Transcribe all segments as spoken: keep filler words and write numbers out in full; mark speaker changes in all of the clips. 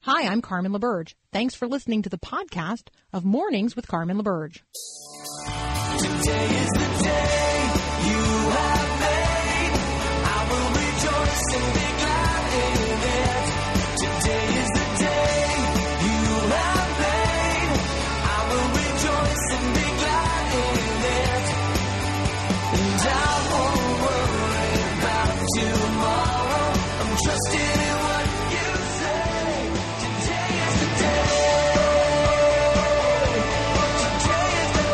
Speaker 1: Hi, I'm Carmen LaBerge. Thanks for listening to the podcast of Mornings with Carmen LaBerge.
Speaker 2: Today is the day you have made. I will rejoice and be glad in it. Today is the day you have made. I will rejoice and be glad in it. And I won't worry about tomorrow. I'm trusting in what you say. Today is the day. Today is the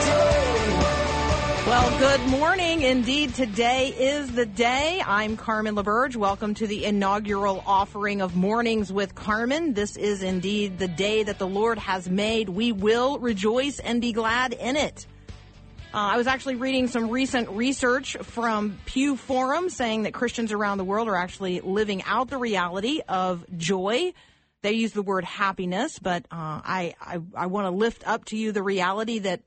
Speaker 2: day.
Speaker 1: Well, good morning. Indeed, today is the day. I'm Carmen LaBerge. Welcome to the inaugural offering of Mornings with Carmen. This is indeed the day that the Lord has made. We will rejoice and be glad in it. Uh, I was actually reading some recent research from Pew Forum saying that Christians around the world are actually living out the reality of joy. They use the word happiness, but uh, I, I, I want to lift up to you the reality that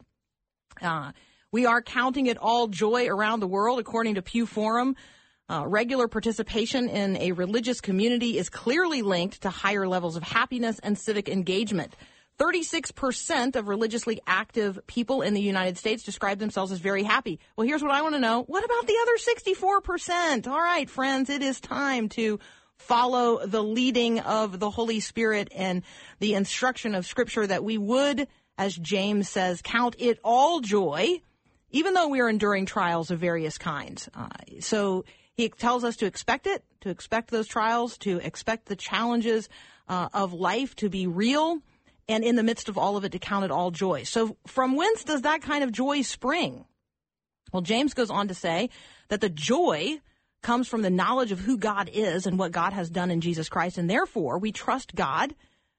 Speaker 1: uh, we are counting it all joy around the world. According to Pew Forum, uh, regular participation in a religious community is clearly linked to higher levels of happiness and civic engagement. thirty-six percent of religiously active people in the United States describe themselves as very happy. Well, here's what I want to know. What about the other sixty-four percent? All right, friends, it is time to follow the leading of the Holy Spirit and the instruction of Scripture that we would, as James says, count it all joy, even though we are enduring trials of various kinds. Uh, so he tells us to expect it, to expect those trials, to expect the challenges uh, of life to be real, and in the midst of all of it, to count it all joy. So from whence does that kind of joy spring? Well, James goes on to say that the joy comes from the knowledge of who God is and what God has done in Jesus Christ, and therefore we trust God,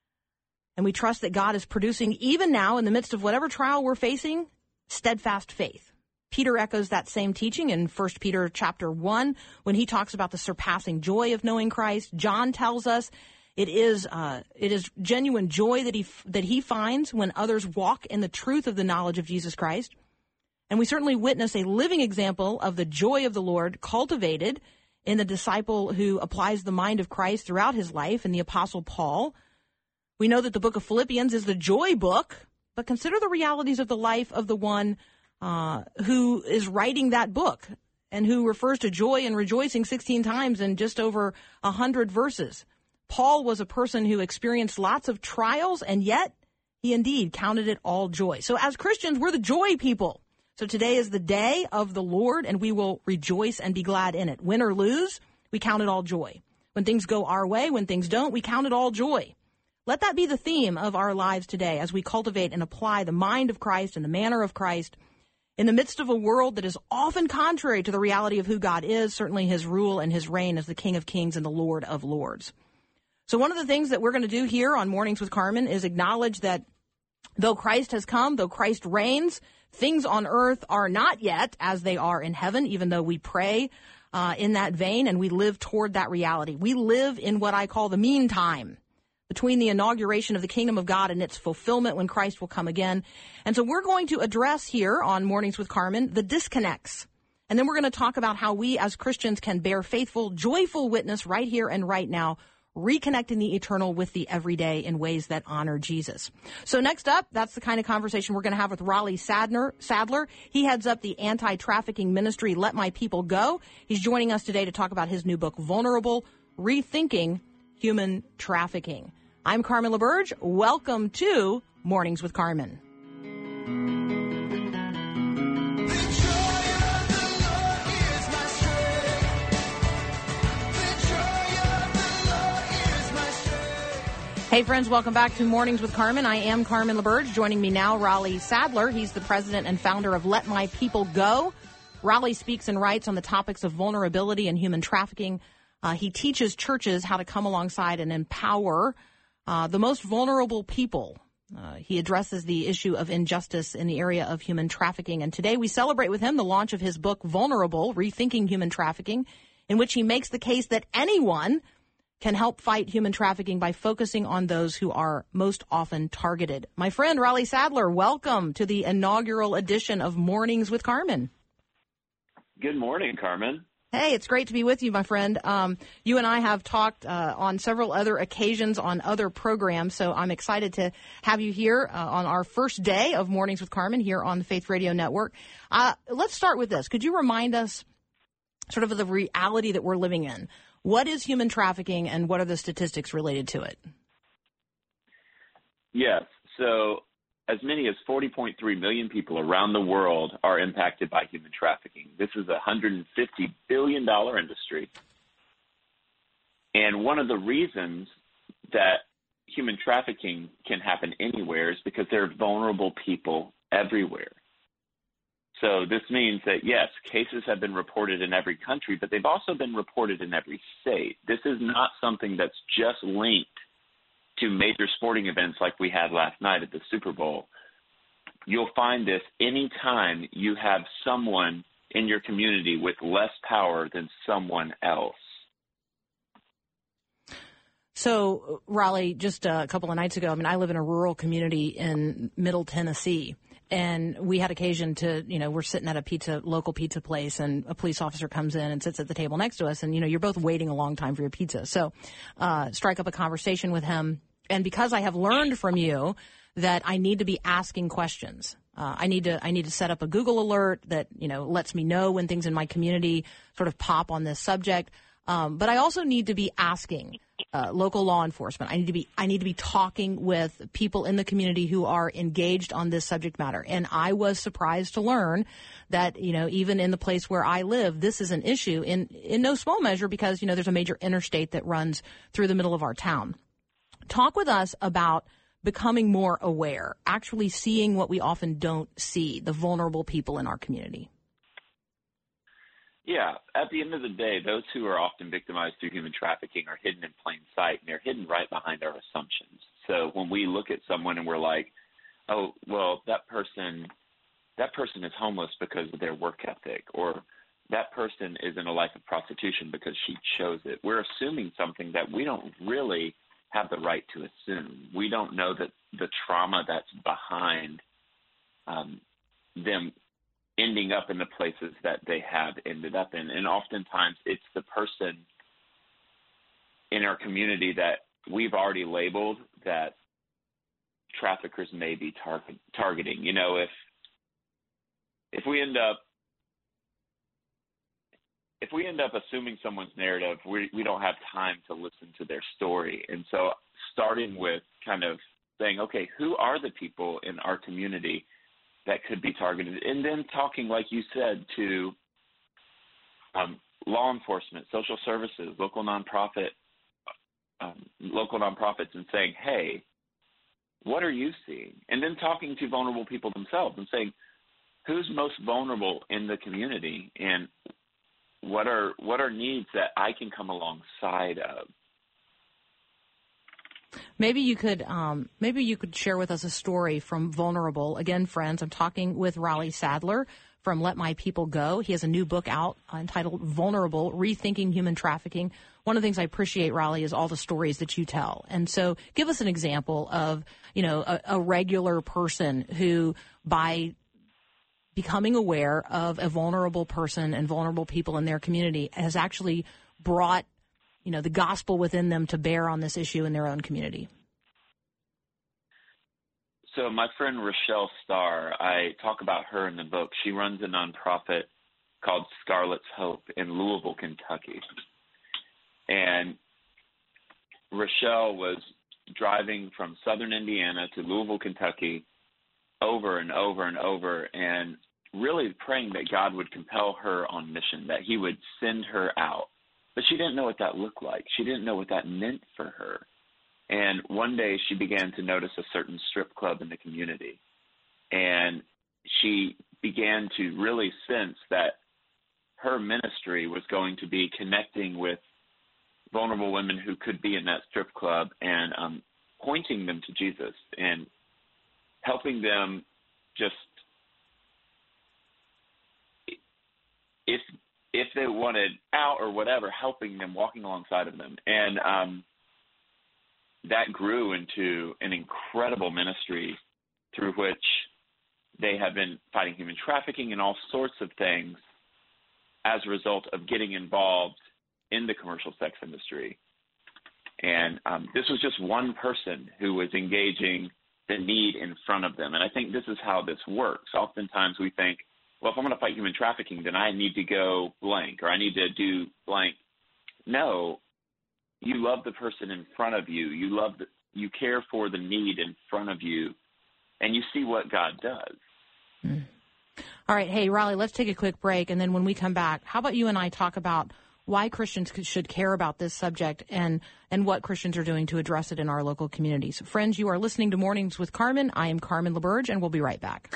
Speaker 1: and we trust that God is producing, even now in the midst of whatever trial we're facing, steadfast faith. Peter echoes that same teaching in First Peter chapter one when he talks about the surpassing joy of knowing Christ. John tells us it is uh, it is genuine joy that he that he finds when others walk in the truth of the knowledge of Jesus Christ. And we certainly witness a living example of the joy of the Lord cultivated in the disciple who applies the mind of Christ throughout his life, in the Apostle Paul. We know that the book of Philippians is the joy book, but consider the realities of the life of the one uh, who is writing that book and who refers to joy and rejoicing sixteen times in just over one hundred verses. Paul was a person who experienced lots of trials, and yet he indeed counted it all joy. So as Christians, we're the joy people. So today is the day of the Lord, and we will rejoice and be glad in it. Win or lose, we count it all joy. When things go our way, when things don't, we count it all joy. Let that be the theme of our lives today as we cultivate and apply the mind of Christ and the manner of Christ in the midst of a world that is often contrary to the reality of who God is, certainly his rule and his reign as the King of Kings and the Lord of Lords. So one of the things that we're going to do here on Mornings with Carmen is acknowledge that though Christ has come, though Christ reigns, things on earth are not yet as they are in heaven, even though we pray uh, in that vein and we live toward that reality. We live in what I call the meantime, between the inauguration of the kingdom of God and its fulfillment when Christ will come again. And so we're going to address here on Mornings with Carmen the disconnects. And then we're going to talk about how we as Christians can bear faithful, joyful witness right here and right now, reconnecting the eternal with the everyday in ways that honor Jesus. So next up, that's the kind of conversation we're going to have with Raleigh Sadler. Sadler. He heads up the anti-trafficking ministry, Let My People Go. He's joining us today to talk about his new book, Vulnerable, Rethinking Human Trafficking. I'm Carmen LaBerge. Welcome to Mornings with Carmen. Hey, friends, welcome back to Mornings with Carmen. I am Carmen LaBerge. Joining me now, Raleigh Sadler. He's the president and founder of Let My People Go. Raleigh speaks and writes on the topics of vulnerability and human trafficking. Uh, he teaches churches how to come alongside and empower uh, the most vulnerable people. Uh, he addresses the issue of injustice in the area of human trafficking. And today we celebrate with him the launch of his book, Vulnerable, Rethinking Human Trafficking, in which he makes the case that anyone can help fight human trafficking by focusing on those who are most often targeted. My friend, Raleigh Sadler, welcome to the inaugural edition of Mornings with Carmen.
Speaker 3: Good morning, Carmen.
Speaker 1: Hey, it's great to be with you, my friend. Um, you and I have talked uh, on several other occasions on other programs, so I'm excited to have you here uh, on our first day of Mornings with Carmen here on the Faith Radio Network. Uh, let's start with this. Could you remind us sort of the reality that we're living in? What is human trafficking, and what are the statistics related to it?
Speaker 3: Yes. So as many as forty point three million people around the world are impacted by human trafficking. This is a one hundred fifty billion dollars industry. And one of the reasons that human trafficking can happen anywhere is because there are vulnerable people everywhere. So this means that, yes, cases have been reported in every country, but they've also been reported in every state. This is not something that's just linked to major sporting events like we had last night at the Super Bowl. You'll find this anytime you have someone in your community with less power than someone else.
Speaker 1: So, Raleigh, just a couple of nights ago, I mean, I live in a rural community in Middle Tennessee, and we had occasion to, you know, we're sitting at a pizza, local pizza place, and a police officer comes in and sits at the table next to us, and, you know, you're both waiting a long time for your pizza. So, uh, strike up a conversation with him. And because I have learned from you that I need to be asking questions, uh, I need to I need to set up a Google alert that, you know, lets me know when things in my community sort of pop on this subject. Um, but I also need to be asking uh, local law enforcement. I need to be I need to be talking with people in the community who are engaged on this subject matter. And I was surprised to learn that, you know, even in the place where I live, this is an issue in in no small measure because, you know, there's a major interstate that runs through the middle of our town. Talk with us about becoming more aware, actually seeing what we often don't see, the vulnerable people in our community.
Speaker 3: Yeah, at the end of the day, those who are often victimized through human trafficking are hidden in plain sight, and they're hidden right behind our assumptions. So when we look at someone and we're like, oh, well, that person, that person is homeless because of their work ethic, or that person is in a life of prostitution because she chose it, we're assuming something that we don't really have the right to assume. We don't know that the trauma that's behind um, them ending up in the places that they have ended up in. And oftentimes it's the person in our community that we've already labeled that traffickers may be tar- targeting. You know, if if we end up If we end up assuming someone's narrative, we we don't have time to listen to their story. And so starting with kind of saying, okay, who are the people in our community that could be targeted? And then talking, like you said, to um, law enforcement, social services, local nonprofit, um, local nonprofits, and saying, hey, what are you seeing? And then talking to vulnerable people themselves and saying, who's most vulnerable in the community, and What are what are needs that I can come alongside of?
Speaker 1: Maybe you could um, maybe you could share with us a story from Vulnerable. Again, friends, I'm talking with Raleigh Sadler from Let My People Go. He has a new book out entitled Vulnerable, Rethinking Human Trafficking. One of the things I appreciate, Raleigh, is all the stories that you tell. And so give us an example of, you know, a, a regular person who, by becoming aware of a vulnerable person and vulnerable people in their community, has actually brought, you know, the gospel within them to bear on this issue in their own community.
Speaker 3: So my friend Rochelle Starr, I talk about her in the book. She runs a nonprofit called Scarlet's Hope in Louisville, Kentucky. And Rochelle was driving from southern Indiana to Louisville, Kentucky, over and over and over, and really praying that God would compel her on mission, that he would send her out. But she didn't know what that looked like. She didn't know what that meant for her. And one day she began to notice a certain strip club in the community. And she began to really sense that her ministry was going to be connecting with vulnerable women who could be in that strip club and um, pointing them to Jesus and helping them just, if if they wanted out or whatever, helping them, walking alongside of them. And um, that grew into an incredible ministry through which they have been fighting human trafficking and all sorts of things as a result of getting involved in the commercial sex industry. And um, this was just one person who was engaging the need in front of them. And I think this is how this works. Oftentimes we think, well, if I'm going to fight human trafficking, then I need to go blank, or I need to do blank. No, you love the person in front of you. You love the, you care for the need in front of you, and you see what God does.
Speaker 1: Mm. All right. Hey, Riley, let's take a quick break. And then when we come back, how about you and I talk about why Christians should care about this subject and, and what Christians are doing to address it in our local communities. Friends, you are listening to Mornings with Carmen. I am Carmen LaBerge, and we'll be right back.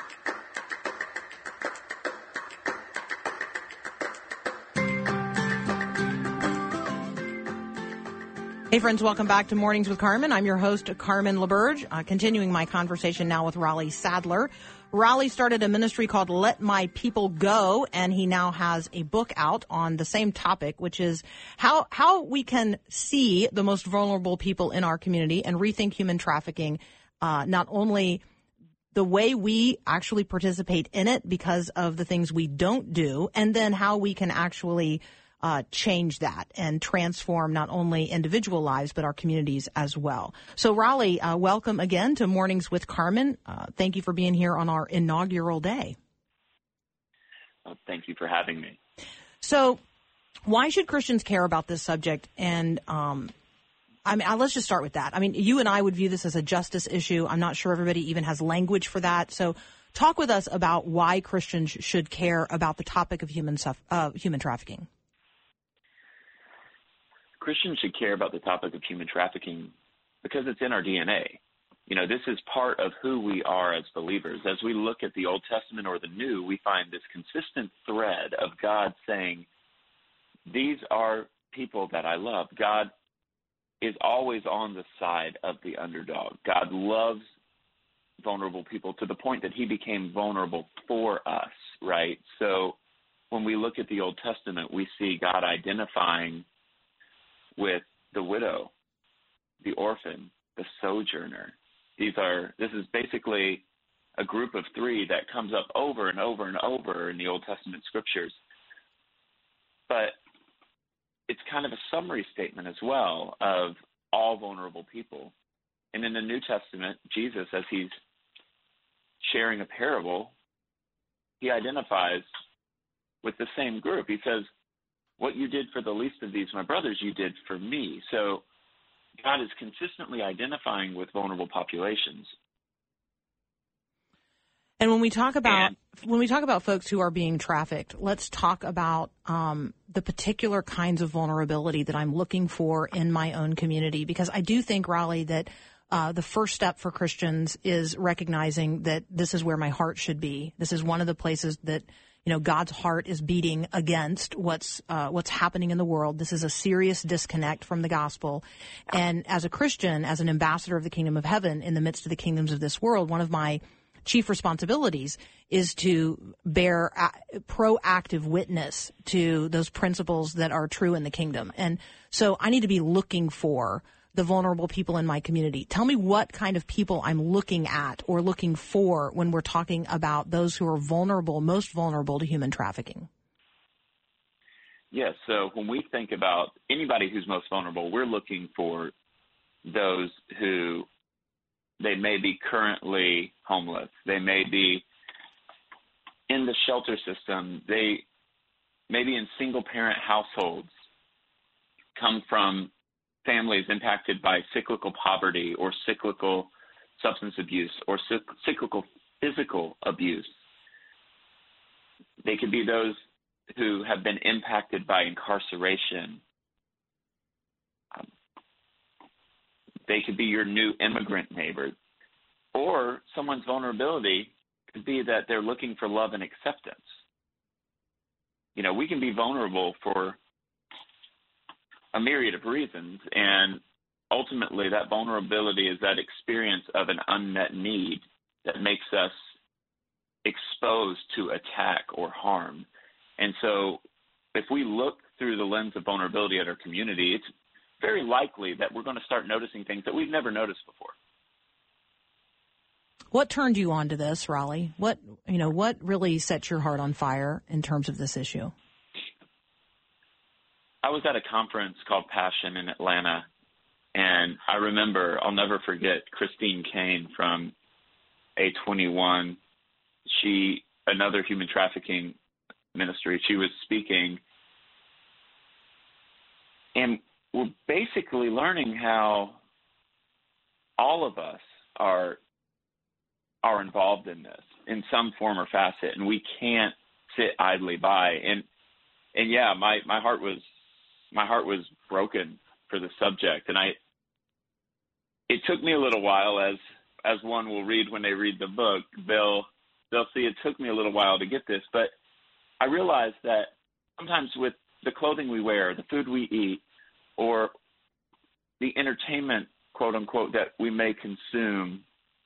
Speaker 1: Hey, friends, welcome back to Mornings with Carmen. I'm your host, Carmen LaBerge, uh, continuing my conversation now with Raleigh Sadler. Raleigh started a ministry called Let My People Go, and he now has a book out on the same topic, which is how how we can see the most vulnerable people in our community and rethink human trafficking, uh, not only the way we actually participate in it because of the things we don't do, and then how we can actually Uh, change that and transform not only individual lives, but our communities as well. So, Raleigh, uh, welcome again to Mornings with Carmen. Uh, thank you for being here on our inaugural day.
Speaker 3: Well, thank you for having me.
Speaker 1: So, why should Christians care about this subject? And um, I mean, let's just start with that. I mean, you and I would view this as a justice issue. I'm not sure everybody even has language for that. So, talk with us about why Christians should care about the topic of human suff- uh, human trafficking.
Speaker 3: Christians should care about the topic of human trafficking because it's in our D N A. You know, this is part of who we are as believers. As we look at the Old Testament or the New, we find this consistent thread of God saying, these are people that I love. God is always on the side of the underdog. God loves vulnerable people to the point that he became vulnerable for us, right? So when we look at the Old Testament, we see God identifying with the widow, the orphan, the sojourner. These are, this is basically a group of three that comes up over and over and over in the Old Testament scriptures. But it's kind of a summary statement as well of all vulnerable people. And in the New Testament, Jesus, as he's sharing a parable, he identifies with the same group. He says, what you did for the least of these, my brothers, you did for me. So God is consistently identifying with vulnerable populations.
Speaker 1: And when we talk about
Speaker 3: and,
Speaker 1: when we talk about folks who are being trafficked, let's talk about um, the particular kinds of vulnerability that I'm looking for in my own community, because I do think, Raleigh, that uh, the first step for Christians is recognizing that this is where my heart should be. This is one of the places that, you know, God's heart is beating against what's uh, what's happening in the world. This is a serious disconnect from the gospel. And as a Christian, as an ambassador of the kingdom of heaven in the midst of the kingdoms of this world, one of my chief responsibilities is to bear a- proactive witness to those principles that are true in the kingdom. And so I need to be looking for the vulnerable people in my community. Tell me what kind of people I'm looking at or looking for when we're talking about those who are vulnerable, most vulnerable to human trafficking.
Speaker 3: Yes, so when we think about anybody who's most vulnerable, we're looking for those who they may be currently homeless. They may be in the shelter system. They may be in single-parent households, come from families impacted by cyclical poverty or cyclical substance abuse or cyclical physical abuse. They could be those who have been impacted by incarceration. Um, they could be your new immigrant neighbor. Or someone's vulnerability could be that they're looking for love and acceptance. You know, we can be vulnerable for a myriad of reasons, and ultimately that vulnerability is that experience of an unmet need that makes us exposed to attack or harm. And so if we look through the lens of vulnerability at our community, it's very likely that we're going to start noticing things that we've never noticed before.
Speaker 1: What turned you on to this, Raleigh? What, you know, what really set your heart on fire in terms of this issue?
Speaker 3: I was at a conference called Passion in Atlanta, and I remember, I'll never forget, Christine Kane from A twenty-one, she, another human trafficking ministry, she was speaking, and we're basically learning how all of us are are involved in this in some form or facet, and we can't sit idly by. And and yeah, my, my heart was my heart was broken for the subject, and I it took me a little while, as as one will read when they read the book, they'll they'll see it took me a little while to get this, but I realized that sometimes with the clothing we wear, the food we eat, or the entertainment, quote unquote, that we may consume,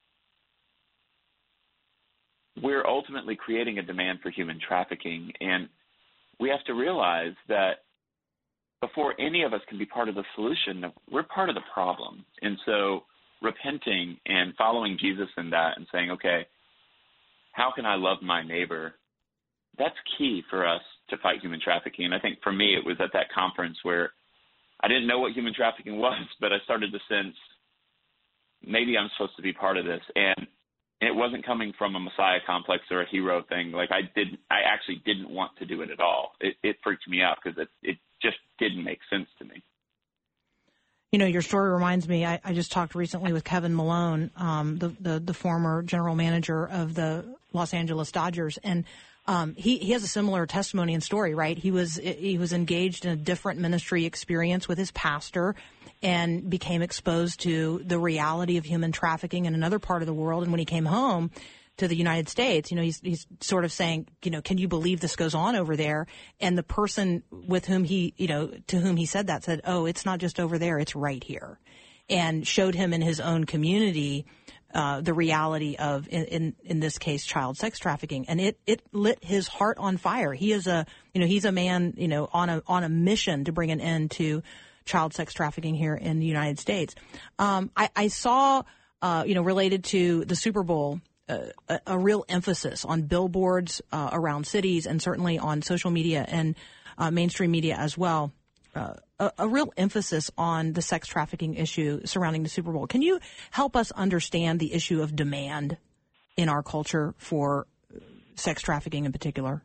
Speaker 3: we're ultimately creating a demand for human trafficking. And we have to realize that before any of us can be part of the solution, we're part of the problem. And so repenting and following Jesus in that and saying, okay, how can I love my neighbor? That's key for us to fight human trafficking. And I think for me, it was at that conference where I didn't know what human trafficking was, but I started to sense maybe I'm supposed to be part of this. And it wasn't coming from a Messiah complex or a hero thing. Like I didn't, I actually didn't want to do it at all. It, it freaked me out because it, it just didn't make sense to me.
Speaker 1: You know, your story reminds me, I, I just talked recently with Kevin Malone, um, the, the, the former general manager of the Los Angeles Dodgers. And um, he, he has a similar testimony and story, right? He was, he was engaged in a different ministry experience with his pastor and became exposed to the reality of human trafficking in another part of the world. And when he came home to the United States, you know, he's, he's sort of saying, you know, can you believe this goes on over there? And the person with whom he, you know, to whom he said that said, oh, it's not just over there, it's right here. And showed him in his own community uh, the reality of, in, in, in this case, child sex trafficking. And it, it lit his heart on fire. He is a, you know, he's a man, you know, on a, on a mission to bring an end to child sex trafficking here in the United States. Um, I, I saw, uh, you know, related to the Super Bowl, uh, a, a real emphasis on billboards uh, around cities and certainly on social media and uh, mainstream media as well. Uh, a, a real emphasis on the sex trafficking issue surrounding the Super Bowl. Can you help us understand the issue of demand in our culture for sex trafficking in particular?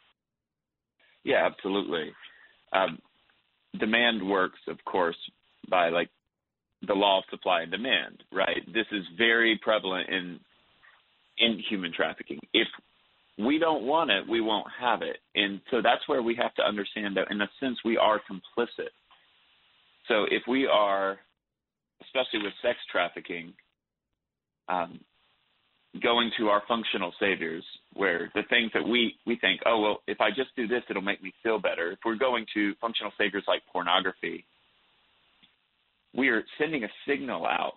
Speaker 3: Yeah, absolutely. Um, Demand works, of course, by like the law of supply and demand, right? This is very prevalent in in human trafficking. If we don't want it, we won't have it. And so that's where we have to understand that in a sense we are complicit. So if we are, especially with sex trafficking, um, going to our functional saviors, where the things that we, we think, oh, well, if I just do this, it'll make me feel better. If we're going to functional saviors like pornography, we are sending a signal out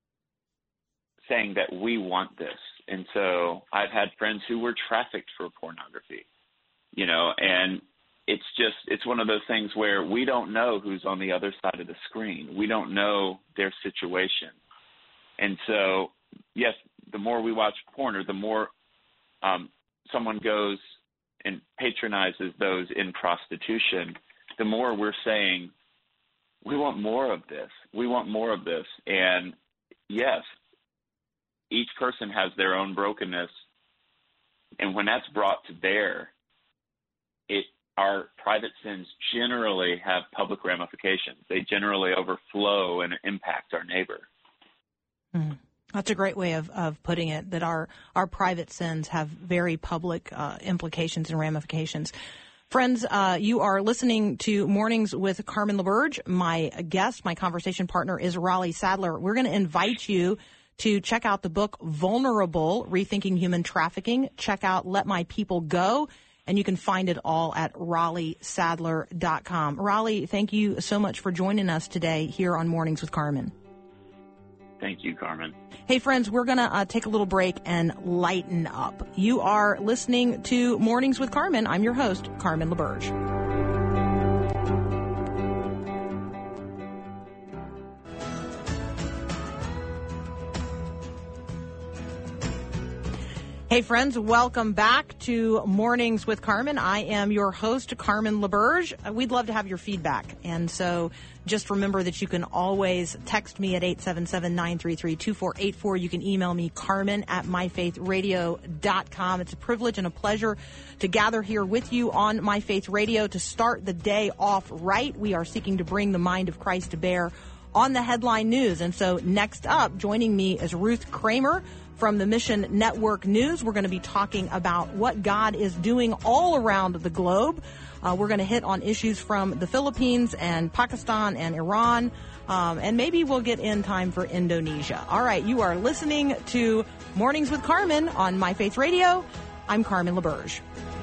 Speaker 3: saying that we want this. And so I've had friends who were trafficked for pornography, you know, and it's just, it's one of those things where we don't know who's on the other side of the screen. We don't know their situation. And so, yes, the more we watch porn, or the more um, someone goes and patronizes those in prostitution, the more we're saying, we want more of this. We want more of this. And yes, each person has their own brokenness. And when that's brought to bear, it our private sins generally have public ramifications. They generally overflow and impact our neighbor.
Speaker 1: Mm. That's a great way of, of putting it, that our, our private sins have very public uh, implications and ramifications. Friends, uh, you are listening to Mornings with Carmen LaBerge. My guest, my conversation partner is Raleigh Sadler. We're going to invite you to check out the book Vulnerable, Rethinking Human Trafficking. Check out Let My People Go, and you can find it all at raleigh sadler dot com. Raleigh, thank you so much for joining us today here on Mornings with Carmen.
Speaker 3: Thank you, Carmen.
Speaker 1: Hey, friends, we're going to uh, take a little break and lighten up. You are listening to Mornings with Carmen. I'm your host, Carmen LaBerge. Hey, friends, welcome back to Mornings with Carmen. I am your host, Carmen LaBerge. We'd love to have your feedback. And so just remember that you can always text me at eight seven seven, nine three three, two four eight four. You can email me, Carmen at my faith radio dot com. It's a privilege and a pleasure to gather here with you on My Faith Radio to start the day off right. We are seeking to bring the mind of Christ to bear on the headline news. And so next up, joining me is Ruth Kramer from the Mission Network News. We're going to be talking about what God is doing all around the globe. Uh, we're going to hit on issues from the Philippines and Pakistan and Iran, um, and maybe we'll get in time for Indonesia. All right, you are listening to Mornings with Carmen on My Faith Radio. I'm Carmen LaBerge.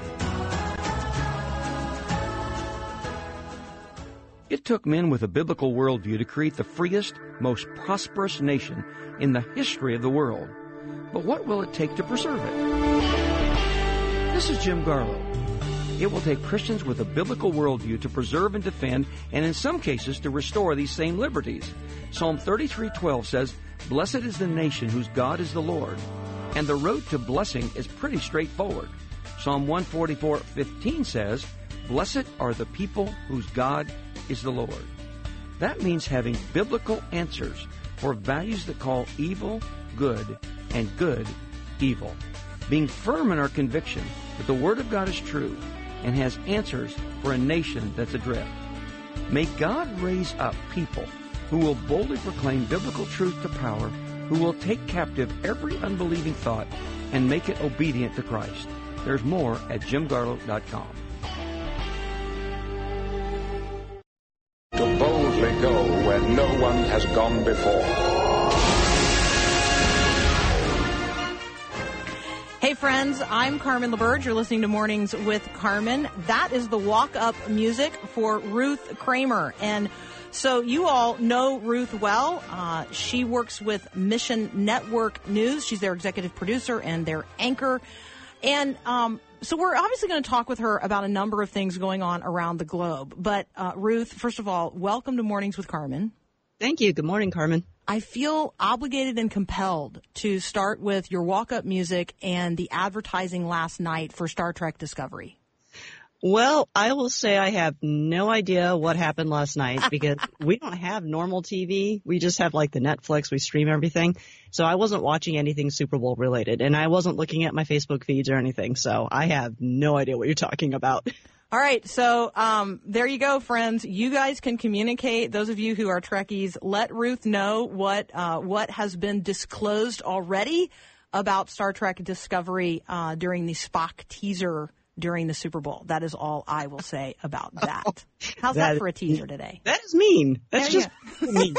Speaker 4: It took men with a biblical worldview to create the freest, most prosperous nation in the history of the world. But what will it take to preserve it? This is Jim Garlow. It will take Christians with a biblical worldview to preserve and defend, and in some cases to restore these same liberties. Psalm thirty-three twelve says, "Blessed is the nation whose God is the Lord." And the road to blessing is pretty straightforward. Psalm one forty-four fifteen says, "Blessed are the people whose God is the Lord." That means having biblical answers for values that call evil good and good evil. Being firm in our conviction that the Word of God is true and has answers for a nation that's adrift. May God raise up people who will boldly proclaim biblical truth to power, who will take captive every unbelieving thought and make it obedient to Christ. There's more at jim garlow dot com.
Speaker 5: To boldly go where no one has gone before.
Speaker 1: Hey, friends, I'm Carmen LaBerge. You're listening to Mornings with Carmen. That is the walk-up music for Ruth Kramer. And so you all know Ruth well. Uh, she works with Mission Network News. She's their executive producer and their anchor. And um, so we're obviously going to talk with her about a number of things going on around the globe. But, uh, Ruth, first of all, welcome to Mornings with Carmen.
Speaker 6: Thank you. Good morning, Carmen.
Speaker 1: I feel obligated and compelled to start with your walk-up music and the advertising last night for Star Trek Discovery.
Speaker 6: Well, I will say I have no idea what happened last night because we don't have normal T V. We just have like the Netflix. We stream everything. So I wasn't watching anything Super Bowl related, and I wasn't looking at my Facebook feeds or anything. So I have no idea what you're talking about.
Speaker 1: All right, so um, there you go, friends. You guys can communicate. Those of you who are Trekkies, let Ruth know what uh, what has been disclosed already about Star Trek Discovery uh, during the Spock teaser during the Super Bowl. That is all I will say about that. How's that, that for a teaser today?
Speaker 6: That is mean. That's
Speaker 1: there
Speaker 6: just mean.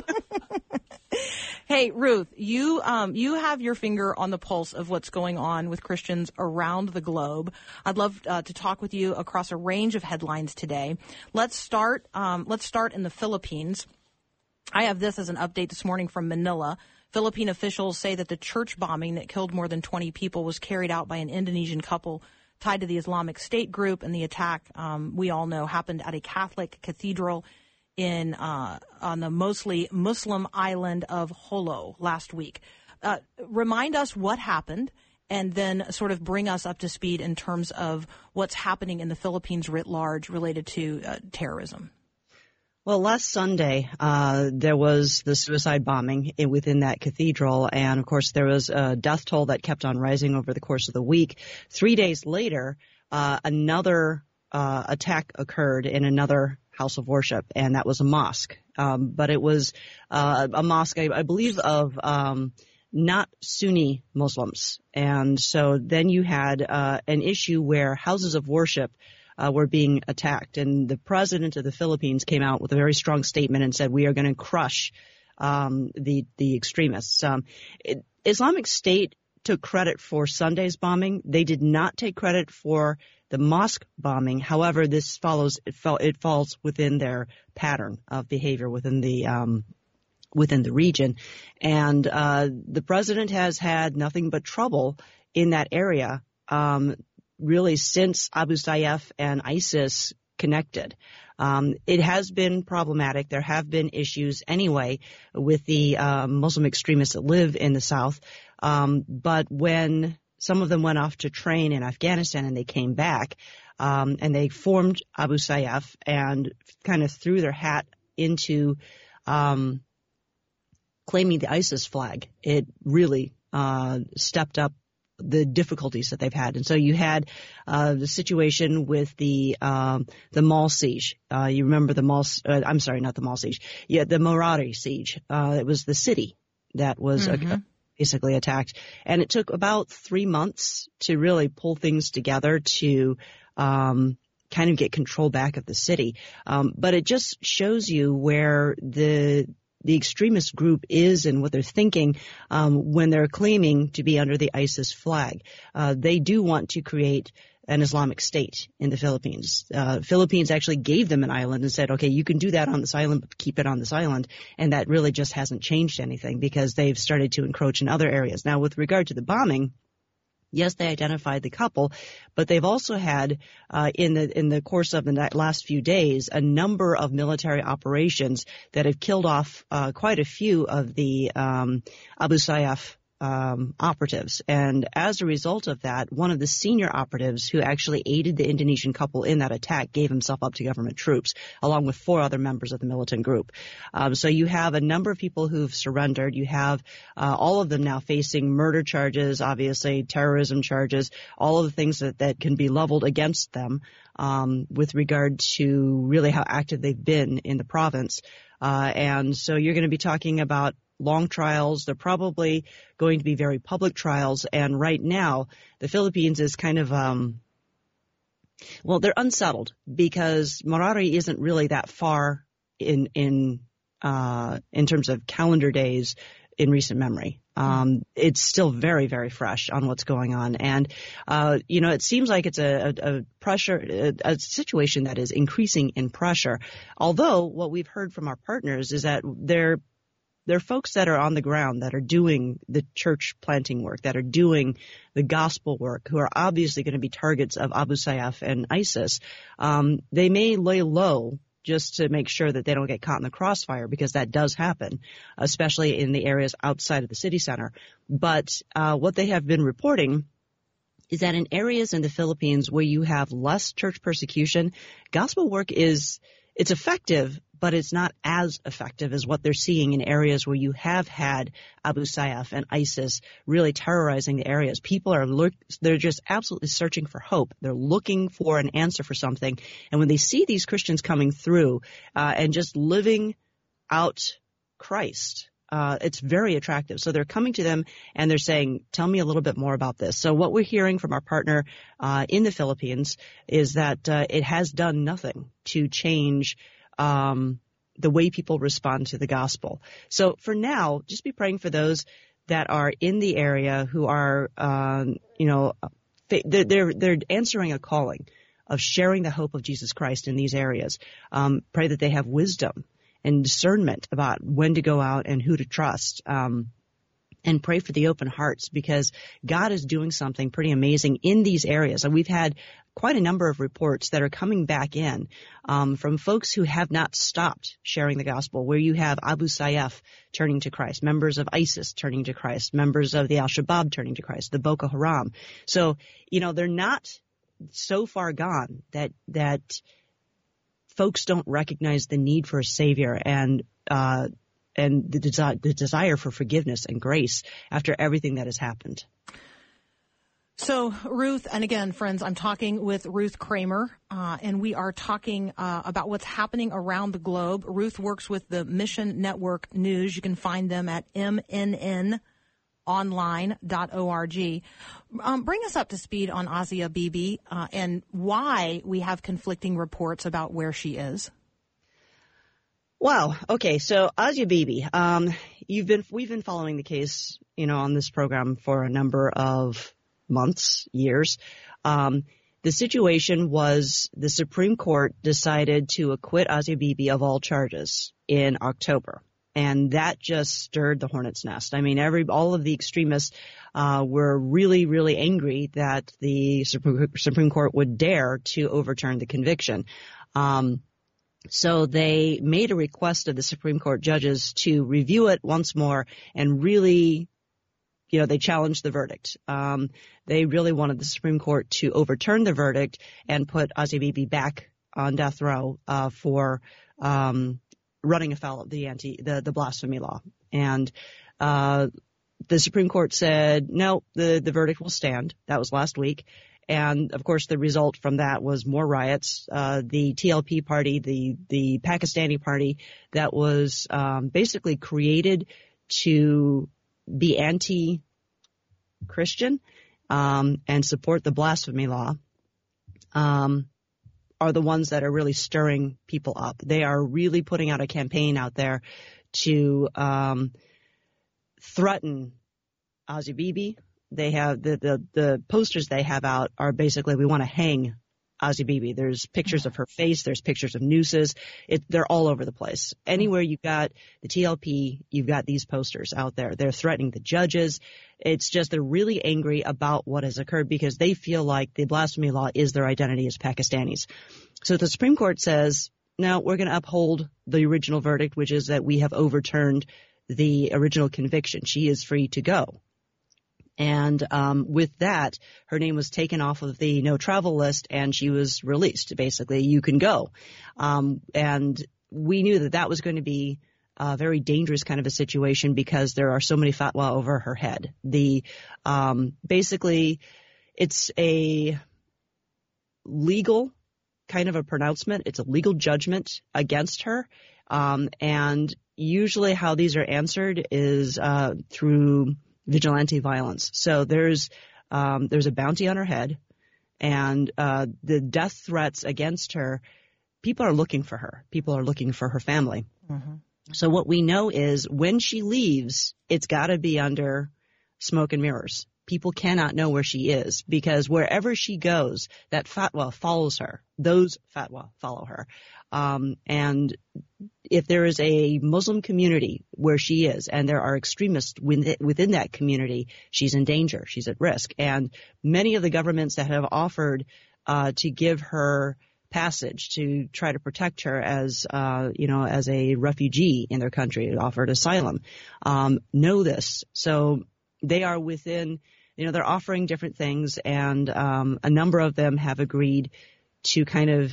Speaker 1: Hey, Ruth, you um, you have your finger on the pulse of what's going on with Christians around the globe. I'd love uh, to talk with you across a range of headlines today. Let's start. Um, let's start in the Philippines. I have this as an update this morning from Manila. Philippine officials say that the church bombing that killed more than twenty people was carried out by an Indonesian couple tied to the Islamic State group, and the attack, um, we all know, happened at a Catholic cathedral in uh, on the mostly Muslim island of Jolo last week. Uh, remind us what happened, and then sort of bring us up to speed in terms of what's happening in the Philippines writ large related to uh, terrorism.
Speaker 6: Well, last Sunday, uh, there was the suicide bombing in, within that cathedral. And, of course, there was a death toll that kept on rising over the course of the week. Three days later, uh, another uh, attack occurred in another house of worship, and that was a mosque. Um, but it was uh, a mosque, I, I believe, of um, not Sunni Muslims. And so then you had uh, an issue where houses of worship Uh, were being attacked. And the president of the Philippines came out with a very strong statement and said, we are going to crush um, the the extremists. Um, it, Islamic State took credit for Sunday's bombing. They did not take credit for the mosque bombing. However, this follows it, fall, it falls within their pattern of behavior within the um, within the region. And uh, the president has had nothing but trouble in that area. Um, really since Abu Sayyaf and ISIS connected. Um, it has been problematic. There have been issues anyway with the uh, Muslim extremists that live in the South. Um, but when some of them went off to train in Afghanistan, and they came back, um, and they formed Abu Sayyaf and kind of threw their hat into um, claiming the ISIS flag. It really uh, stepped up the difficulties that they've had. And so you had uh, the situation with the um, the mall siege. Uh, you remember the mall, uh, I'm sorry, not the mall siege. Yeah, the Maradi siege. Uh, it was the city that was mm-hmm. uh, basically attacked. And it took about three months to really pull things together to um, kind of get control back of the city. Um, but it just shows you where the the extremist group is and what they're thinking um, when they're claiming to be under the ISIS flag. Uh, they do want to create an Islamic State in the Philippines. Uh, Philippines actually gave them an island and said, okay, you can do that on this island, but keep it on this island. And that really just hasn't changed anything because they've started to encroach in other areas. Now, with regard to the bombing, yes, they identified the couple, but they've also had uh, in the in the course of the last few days a number of military operations that have killed off uh, quite a few of the um, Abu Sayyaf um, operatives. And as a result of that, one of the senior operatives who actually aided the Indonesian couple in that attack gave himself up to government troops, along with four other members of the militant group. Um, so you have a number of people who've surrendered. You have uh, all of them now facing murder charges, obviously terrorism charges, all of the things that, that can be leveled against them um, with regard to really how active they've been in the province. Uh, and so you're going to be talking about long trials. They're probably going to be very public trials. And right now, the Philippines is kind of, um, well, they're unsettled because Marari isn't really that far in in uh, in terms of calendar days in recent memory. Um, it's still very, very fresh on what's going on. And, uh, you know, it seems like it's a, a, a pressure, a, a situation that is increasing in pressure. Although what we've heard from our partners is that they're There are folks that are on the ground that are doing the church planting work, that are doing the gospel work, who are obviously going to be targets of Abu Sayyaf and ISIS. Um, they may lay low just to make sure that they don't get caught in the crossfire, because that does happen, especially in the areas outside of the city center. But uh, what they have been reporting is that in areas in the Philippines where you have less church persecution, gospel work is it's effective, but it's not as effective as what they're seeing in areas where you have had Abu Sayyaf and ISIS really terrorizing the areas. People are look, they're just absolutely searching for hope. They're looking for an answer for something. And when they see these Christians coming through uh, and just living out Christ, uh, it's very attractive. So they're coming to them and they're saying, tell me a little bit more about this. So what we're hearing from our partner uh, in the Philippines is that uh, it has done nothing to change Um, the way people respond to the gospel. So for now, just be praying for those that are in the area who are, um, you know, they're, they're, they're answering a calling of sharing the hope of Jesus Christ in these areas. Um, pray that they have wisdom and discernment about when to go out and who to trust. Um, and pray for the open hearts, because God is doing something pretty amazing in these areas. And we've had quite a number of reports that are coming back in um, from folks who have not stopped sharing the gospel, where you have Abu Sayyaf turning to Christ, members of ISIS turning to Christ, members of the Al-Shabaab turning to Christ, the Boko Haram. So, you know, they're not so far gone that that folks don't recognize the need for a Savior and uh and the, desi- the desire for forgiveness and grace after everything that has happened.
Speaker 1: So, Ruth, and again, friends, I'm talking with Ruth Kramer, uh, and we are talking uh, about what's happening around the globe. Ruth works with the Mission Network News. You can find them at m n n online dot org. Um, bring us up to speed on Asia Bibi uh, and why we have conflicting reports about where she is.
Speaker 6: Wow. Okay. So Asia Bibi, um, you've been, we've been following the case, you know, on this program for a number of months, years. Um, the situation was the Supreme Court decided to acquit Asia Bibi of all charges in October. And that just stirred the hornet's nest. I mean, every, all of the extremists, uh, were really, really angry that the Supreme Court would dare to overturn the conviction. Um, So they made a request of the Supreme Court judges to review it once more and really you know, they challenged the verdict. Um, they really wanted the Supreme Court to overturn the verdict and put Asia Bibi back on death row uh, for um, running afoul of the anti the, the blasphemy law. And uh, the Supreme Court said, no, the, the verdict will stand. That was last week. And, of course, the result from that was more riots. Uh, the T L P party, the, the Pakistani party that was um, basically created to be anti-Christian um, and support the blasphemy law, um, are the ones that are really stirring people up. They are really putting out a campaign out there to um, threaten Asia Bibi. They have the, the, the posters they have out are basically, we want to hang Asia Bibi. There's pictures of her face. There's pictures of nooses. It, they're all over the place. Anywhere you've got the T L P, you've got these posters out there. They're threatening the judges. It's just they're really angry about what has occurred because they feel like the blasphemy law is their identity as Pakistanis. So the Supreme Court says, no, we're going to uphold the original verdict, which is that we have overturned the original conviction. She is free to go. And um, with that, her name was taken off of the no travel list and she was released. Basically, you can go. Um, and we knew that that was going to be a very dangerous kind of a situation because there are so many fatwa over her head. The um, basically, it's a legal kind of a pronouncement. It's a legal judgment against her. Um, and usually how these are answered is uh, through vigilante violence. So there's um, there's a bounty on her head, and uh, the death threats against her, people are looking for her. People are looking for her family. Mm-hmm. So what we know is when she leaves, it's got to be under smoke and mirrors. People cannot know where she is because wherever she goes, that fatwa follows her. Those fatwa follow her. Um, and if there is a Muslim community where she is and there are extremists within that community, she's in danger. She's at risk. And many of the governments that have offered uh, to give her passage to try to protect her as, uh, you know, as a refugee in their country, offered asylum, um, know this. So they are within, you know, they're offering different things, and um, a number of them have agreed to kind of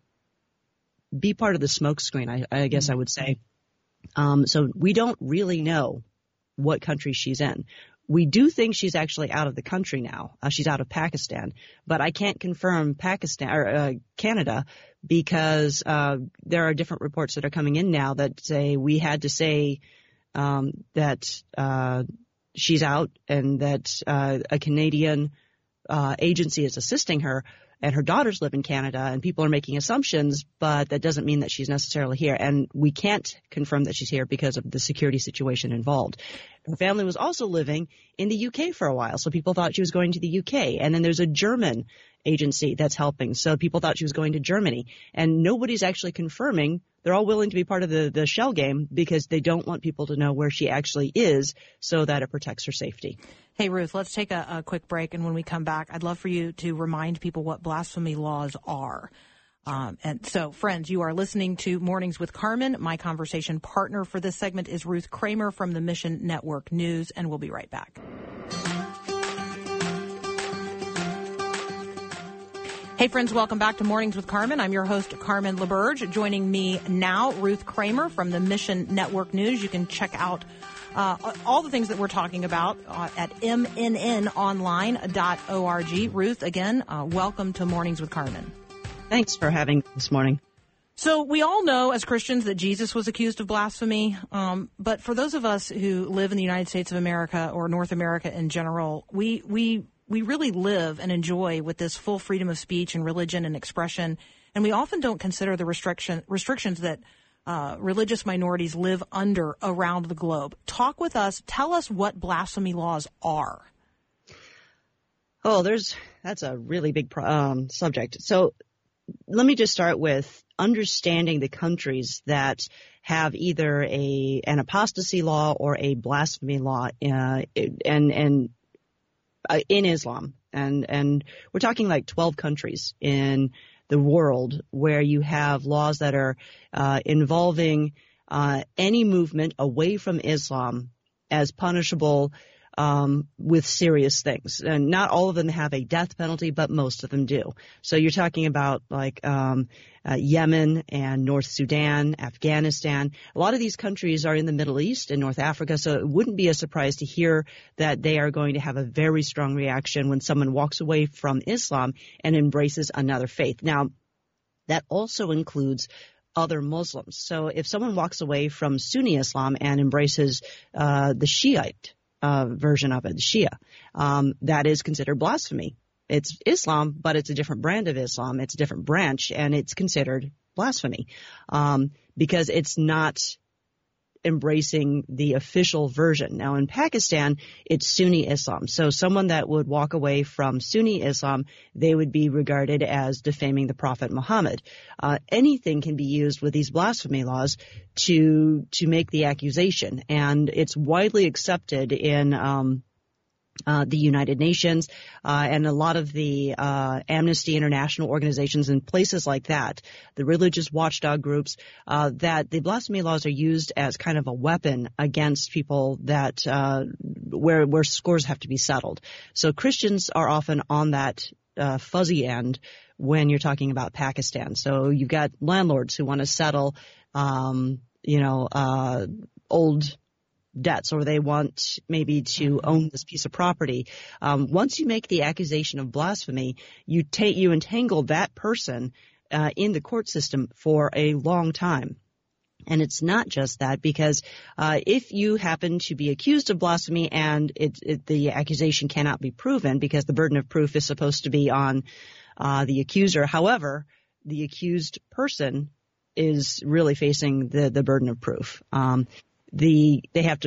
Speaker 6: be part of the smokescreen, I, I guess I would say. Um, so we don't really know what country she's in. We do think she's actually out of the country now. Uh, she's out of Pakistan, but I can't confirm Pakistan or uh, Canada because uh, there are different reports that are coming in now that say we had to say um, that uh, she's out and that uh, a Canadian uh, agency is assisting her. And her daughters live in Canada, and people are making assumptions, but that doesn't mean that she's necessarily here. And we can't confirm that she's here because of the security situation involved. Her family was also living in the U K for a while, so people thought she was going to the U K. And then there's a German agency that's helping, so people thought she was going to Germany. And nobody's actually confirming. They're all willing to be part of the, the shell game because they don't want people to know where she actually is so that it protects her safety.
Speaker 1: Hey, Ruth, let's take a, a quick break, and when we come back, I'd love for you to remind people what blasphemy laws are. Um, and so, friends, you are listening to Mornings with Carmen. My conversation partner for this segment is Ruth Kramer from the Mission Network News, and we'll be right back. Hey, friends, welcome back to Mornings with Carmen. I'm your host, Carmen LaBerge. Joining me now, Ruth Kramer from the Mission Network News. You can check out Uh, all the things that we're talking about uh, at m n n online dot org. Ruth, again, uh, welcome to Mornings with Carmen.
Speaker 6: Thanks for having me this morning.
Speaker 1: So we all know as Christians that Jesus was accused of blasphemy, um, but for those of us who live in the United States of America or North America in general, we we we really live and enjoy with this full freedom of speech and religion and expression, and we often don't consider the restriction restrictions that Uh, religious minorities live under around the globe. Talk with us. Tell us what blasphemy laws are.
Speaker 6: Oh, there's that's a really big um, subject. So let me just start with understanding the countries that have either a an apostasy law or a blasphemy law uh, and and uh, in Islam, and and we're talking like twelve countries in the world where you have laws that are uh, involving uh, any movement away from Islam as punishable um, with serious things. And not all of them have a death penalty, but most of them do. So you're talking about like um, uh, Yemen and North Sudan, Afghanistan. A lot of these countries are in the Middle East and North Africa, so it wouldn't be a surprise to hear that they are going to have a very strong reaction when someone walks away from Islam and embraces another faith. Now, that also includes other Muslims. So if someone walks away from Sunni Islam and embraces uh, the Shiite uh, version of it, the Shia, um, that is considered blasphemy. It's Islam, but it's a different brand of Islam. It's a different branch, and it's considered blasphemy um, because it's not embracing the official version. Now, in Pakistan, it's Sunni Islam. So someone that would walk away from Sunni Islam, they would be regarded as defaming the Prophet Muhammad. Uh, anything can be used with these blasphemy laws to to make the accusation, and it's widely accepted in um, Uh, the United Nations uh, and a lot of the uh, Amnesty International organizations and places like that, the religious watchdog groups, uh, that the blasphemy laws are used as kind of a weapon against people that uh, where where scores have to be settled. So Christians are often on that uh, fuzzy end when you're talking about Pakistan. So you've got landlords who want to settle, um, you know, uh, old debts, or they want maybe to own this piece of property. Um, once you make the accusation of blasphemy, you take you entangle that person uh, in the court system for a long time. And it's not just that, because uh, if you happen to be accused of blasphemy and it, it, the accusation cannot be proven, because the burden of proof is supposed to be on uh, the accuser. However, the accused person is really facing the, the burden of proof. Um, The they have to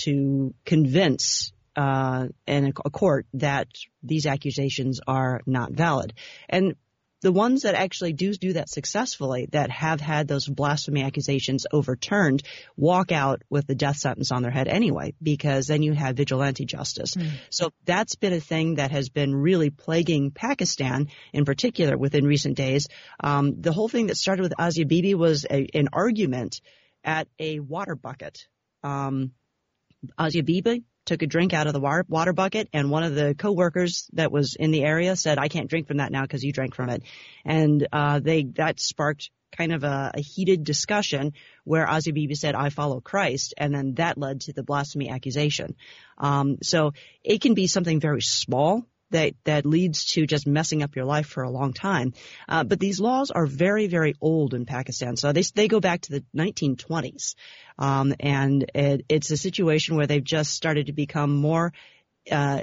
Speaker 6: to convince uh, in a, a court that these accusations are not valid, and the ones that actually do do that successfully, that have had those blasphemy accusations overturned, walk out with the death sentence on their head anyway, because then you have vigilante justice. Mm. So that's been a thing that has been really plaguing Pakistan in particular within recent days. Um, the whole thing that started with Asia Bibi was a, an argument at a water bucket. Um, Asia Bibi took a drink out of the water, water bucket, and one of the co-workers that was in the area said, "I can't drink from that now because you drank from it." And uh, they that sparked kind of a, a heated discussion where Asia Bibi said, "I follow Christ," and then that led to the blasphemy accusation. Um, so it can be something very small that that leads to just messing up your life for a long time. Uh, but these laws are very, very old in Pakistan. So they they go back to the nineteen twenties. Um, and it, it's a situation where they've just started to become more uh,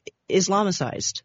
Speaker 6: Islamicized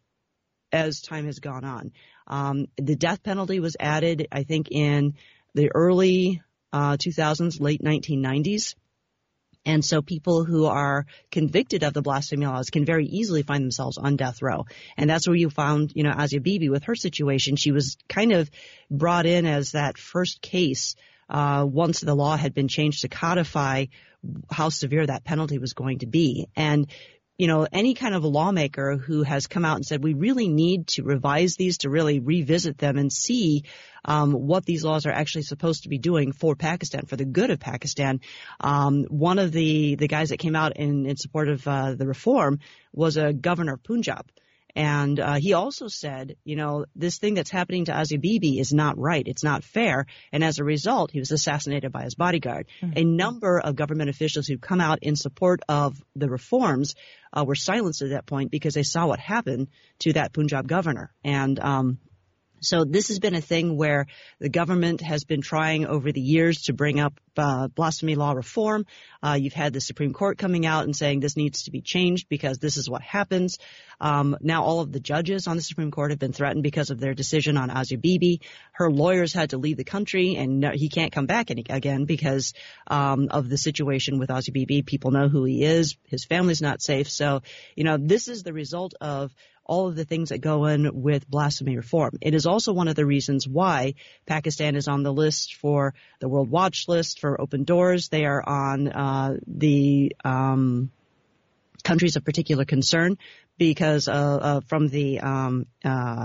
Speaker 6: as time has gone on. Um, the death penalty was added, I think, in the early uh, two thousands, late nineteen nineties. And so people who are convicted of the blasphemy laws can very easily find themselves on death row. And that's where you found, you know, Asia Bibi with her situation. She was kind of brought in as that first case uh, once the law had been changed to codify how severe that penalty was going to be. And you know, any kind of a lawmaker who has come out and said, we really need to revise these, to really revisit them and see um, what these laws are actually supposed to be doing for Pakistan, for the good of Pakistan. Um, one of the, the guys that came out in, in support of uh, the reform was a governor of Punjab. And uh, he also said, you know, this thing that's happening to Asia Bibi is not right. It's not fair. And as a result, he was assassinated by his bodyguard. Mm-hmm. A number of government officials who come out in support of the reforms uh, were silenced at that point because they saw what happened to that Punjab governor. And um So this has been a thing where the government has been trying over the years to bring up uh, blasphemy law reform. Uh, you've had the Supreme Court coming out and saying this needs to be changed because this is what happens. Um, now all of the judges on the Supreme Court have been threatened because of their decision on Asia Bibi. Her lawyers had to leave the country, and no, he can't come back any, again because um, of the situation with Asia Bibi. People know who he is. His family's not safe. So, you know, this is the result of all of the things that go in with blasphemy reform. It is also one of the reasons why Pakistan is on the list for the World Watch list for Open Doors. They are on uh, the um, countries of particular concern because uh, uh, from the um, uh,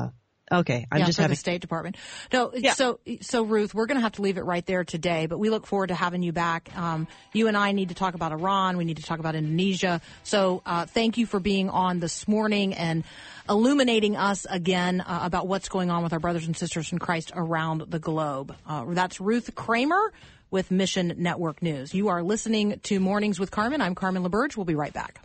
Speaker 6: Okay, I'm
Speaker 1: yeah,
Speaker 6: just
Speaker 1: for
Speaker 6: having
Speaker 1: the State Department. No,
Speaker 6: Yeah.
Speaker 1: so so Ruth, we're going to have to leave it right there today, but we look forward to having you back. Um, you and I need to talk about Iran. We need to talk about Indonesia. So uh, thank you for being on this morning and illuminating us again uh, about what's going on with our brothers and sisters in Christ around the globe. Uh, that's Ruth Kramer with Mission Network News. You are listening to Mornings with Carmen. I'm Carmen LaBerge. We'll be right back.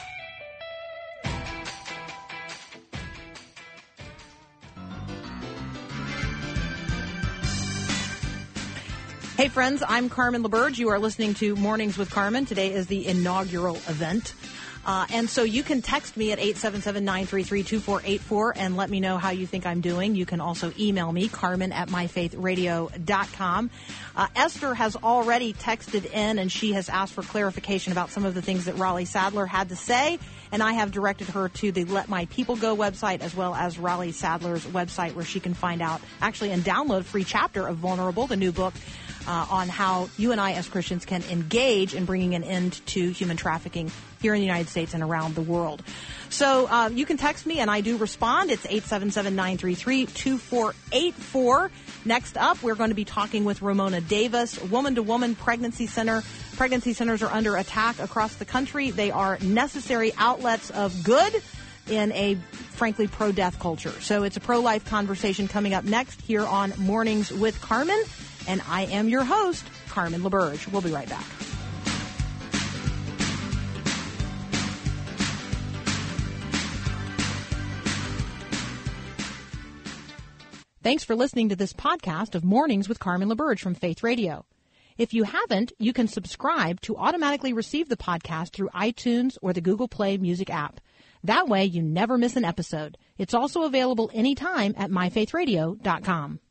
Speaker 1: Hey, friends, I'm Carmen LaBerge. You are listening to Mornings with Carmen. Today is the inaugural event. Uh, and so you can text me at eight seven seven, nine three three, two four eight four and let me know how you think I'm doing. You can also email me, Carmen at my faith radio dot com. Uh, Esther has already texted in, and she has asked for clarification about some of the things that Raleigh Sadler had to say. And I have directed her to the Let My People Go website, as well as Raleigh Sadler's website, where she can find out, actually, and download a free chapter of Vulnerable, the new book, Uh, on how you and I as Christians can engage in bringing an end to human trafficking here in the United States and around the world. So uh, you can text me, and I do respond. It's eight seven seven, nine three three, two four eight four. Next up, we're going to be talking with Ramona Davis, woman-to-woman pregnancy center. Pregnancy centers are under attack across the country. They are necessary outlets of good in a, frankly, pro-death culture. So it's a pro-life conversation coming up next here on Mornings with Carmen. And I am your host, Carmen LaBerge. We'll be right back. Thanks for listening to this podcast of Mornings with Carmen LaBerge from Faith Radio. If you haven't, you can subscribe to automatically receive the podcast through iTunes or the Google Play Music app. That way, you never miss an episode. It's also available anytime at my faith radio dot com.